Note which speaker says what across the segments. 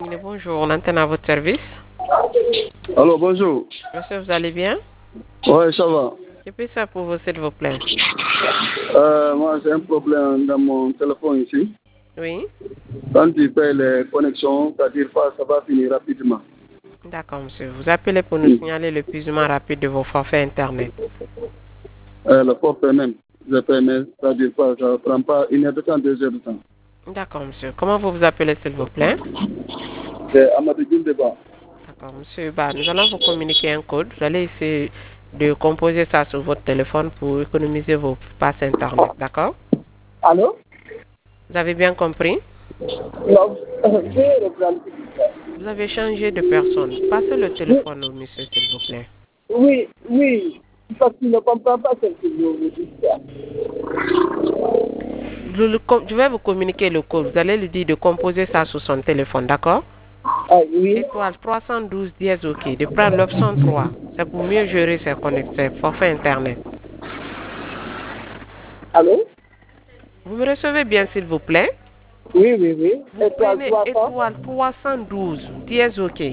Speaker 1: Bonjour, on antenne à votre service.
Speaker 2: Alors, bonjour.
Speaker 1: Monsieur, vous allez bien?
Speaker 2: Ouais, ça va.
Speaker 1: Je peux ça pour vous, s'il vous plaît?
Speaker 2: Moi, j'ai un problème dans mon téléphone ici.
Speaker 1: Oui.
Speaker 2: Quand tu fais les connexions, c'est-à-dire pas, ça va finir rapidement.
Speaker 1: D'accord, monsieur. Vous appelez pour nous signaler l'épuisement rapide de vos forfaits Internet.
Speaker 2: Le forfait même, je paie, mais c'est-à-dire pas, ça ne prend pas 1 heure de temps, 2 heures de temps.
Speaker 1: D'accord, monsieur. Comment vous vous appelez, s'il vous plaît?
Speaker 2: C'est Amadou Djindeba.
Speaker 1: D'accord, monsieur. Bah, nous allons vous communiquer un code. Vous allez essayer de composer ça sur votre téléphone pour économiser vos passes Internet. D'accord?
Speaker 3: Allô?
Speaker 1: Vous avez bien compris?
Speaker 3: Non, je reprends.
Speaker 1: Vous avez changé de personne. Passez le téléphone au monsieur, s'il vous plaît.
Speaker 3: Oui, parce qu'il ne comprend pas ce que vous dites.
Speaker 1: Je vais vous communiquer le code. Vous allez lui dire de composer ça sur son téléphone, d'accord?
Speaker 3: Ah, oui.
Speaker 1: Étoile 312 dièse OK. De prendre l'option 3. C'est pour mieux gérer ses forfaits Internet.
Speaker 3: Allô?
Speaker 1: Vous me recevez bien, s'il vous plaît?
Speaker 3: Oui.
Speaker 1: Vous prenez étoile 312 dièse OK.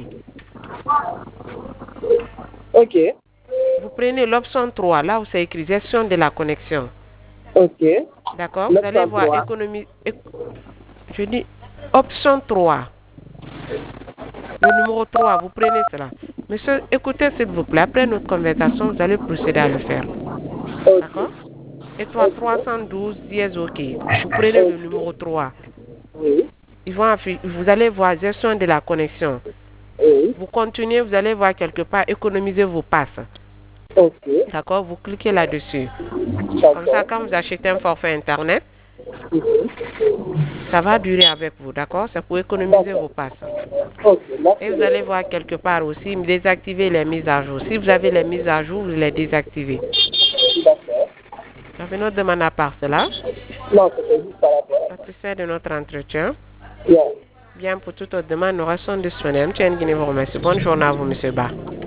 Speaker 3: Ok.
Speaker 1: Vous prenez l'option 3, là où c'est écrit gestion de la connexion.
Speaker 3: Ok.
Speaker 1: D'accord? Vous allez voir économie. Je dis option 3. Le numéro 3, vous prenez cela. Monsieur, écoutez s'il vous plaît. Après notre conversation, vous allez procéder à le faire. D'accord? Étoile 312 dièse OK. Vous prenez le numéro 3.
Speaker 3: Oui.
Speaker 1: Vous allez voir gestion de la connexion.
Speaker 3: Oui.
Speaker 1: Vous continuez, vous allez voir quelque part économiser vos passes.
Speaker 3: Ok.
Speaker 1: D'accord? Vous cliquez là-dessus. Comme ça,
Speaker 3: D'accord.
Speaker 1: quand vous achetez un forfait Internet,
Speaker 3: Mhm.
Speaker 1: ça va durer avec vous. D'accord? C'est pour économiser vos passes.
Speaker 3: Ok,
Speaker 1: Et
Speaker 3: merci.
Speaker 1: vous allez voir quelque part aussi désactiver les mises à jour. Si vous avez les mises à jour, vous les désactivez.
Speaker 3: D'accord.
Speaker 1: Vous avez notre demande à part cela.
Speaker 3: Non, c'était juste par rapport.
Speaker 1: Satisfait de notre entretien.
Speaker 3: Bien.
Speaker 1: Bien, pour toute autre demande, nous restons disponibles. Tiens, vous remercie. Bonne journée à vous, monsieur Ba.